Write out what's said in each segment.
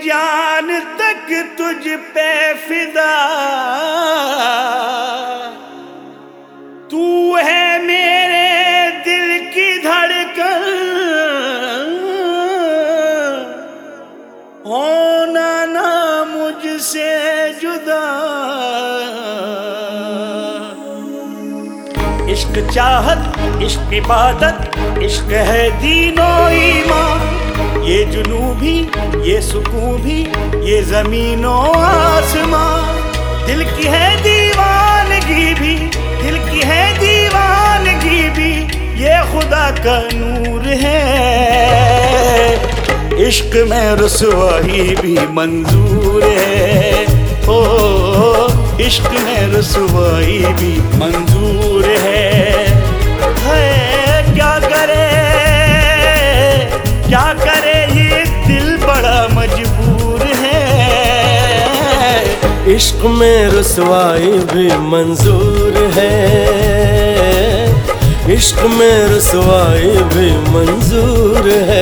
जान तक तुझ पे फिदा, तू है मेरे दिल की धड़कन, होना ना मुझसे जुदा। इश्क चाहत, इश्क इबादत, इश्क है दीनो ईमान, ये जुनू भी, ये सुकून भी, ये ज़मीनो आसमां। दिल की है दीवानगी भी, दिल की है दीवानगी भी, ये खुदा का नूर है। इश्क में रुसवाई भी मंजूर है, ओ इश्क में रुसवाई भी मंजूर है। क्या करे ये दिल बड़ा मजबूर है। इश्क में रुसवाई भी मंजूर है, इश्क में रुसवाई भी मंजूर है।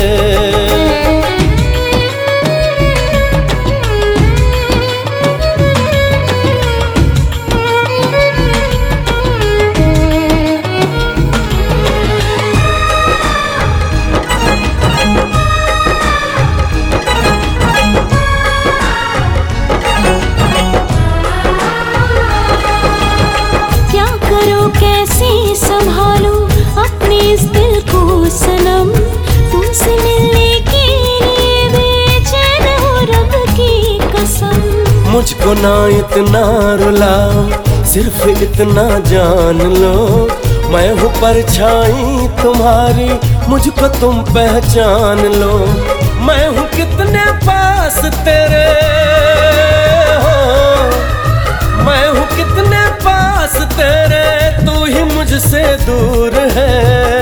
कैसे संभालूं अपने इस दिल को सनम, तुमसे मिलने के लिए बेचैन हूँ रब की कसम। मुझको ना इतना रुलाओ, सिर्फ इतना जान लो, मैं हूँ परछाई तुम्हारी, मुझको तुम पहचान लो। मैं हूँ कितने पास तेरे हो, मैं हूँ कितने पास तेरे, तू ही मुझसे दूर है।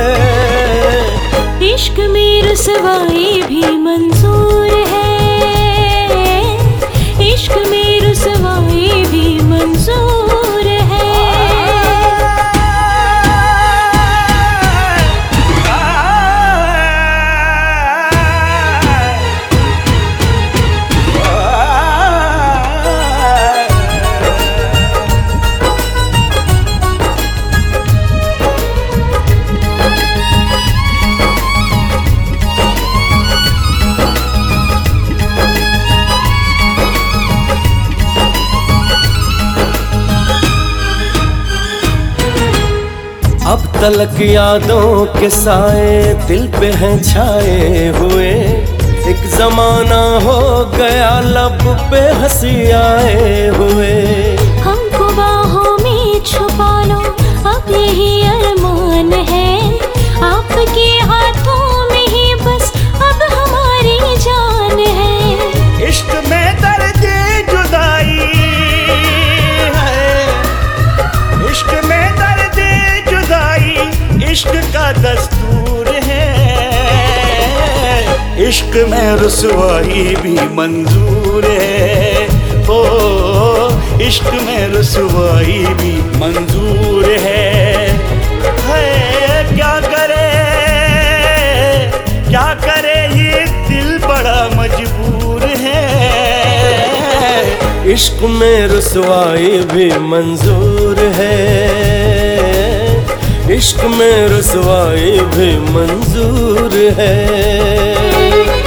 इश्क में रुसवाई भी मंजूर है, इश्क में रुसवाई भी मंजूर है। अब तलक यादों के साए दिल पे हैं छाए हुए, एक जमाना हो गया लब पे हंसी आए हुए। हमको बाहों में छुपा लो, अब यही अरमान है, आपके हाथों में ही बस अब हमारी जान है। इश्क में दर्द जुदाई है, इश्क में दर्द जुदाई, इश्क का दस्तूर है। इश्क में रुसवाई भी मंजूर है, ओ इश्क में रुसवाई भी मंजूर है। क्या करे ये दिल बड़ा मजबूर है। इश्क में रुसवाई भी मंजूर है, इश्क में रुसवाई भी मंजूर है।